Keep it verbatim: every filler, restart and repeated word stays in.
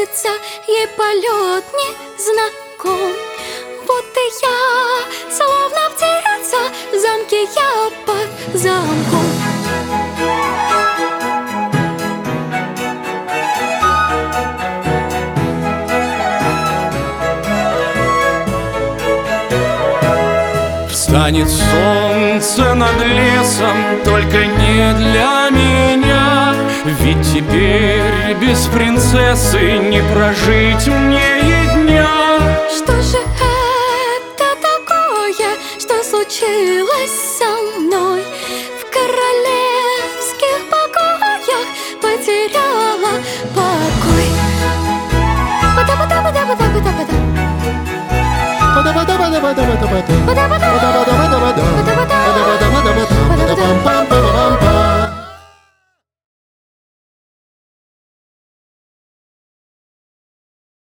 птица, ей полет не знаком. Вот и я, словно птица, в замке я под замком. Встанет солнце над лесом, только не для меня. Ведь теперь без принцессы не прожить мне и дня. Что же это такое, что случилось со мной? В королевских покоях потеряла покой. Пода-пода-пода-пода-пода-пода. Пода-пода-пода-пода-пода. Пода-пода.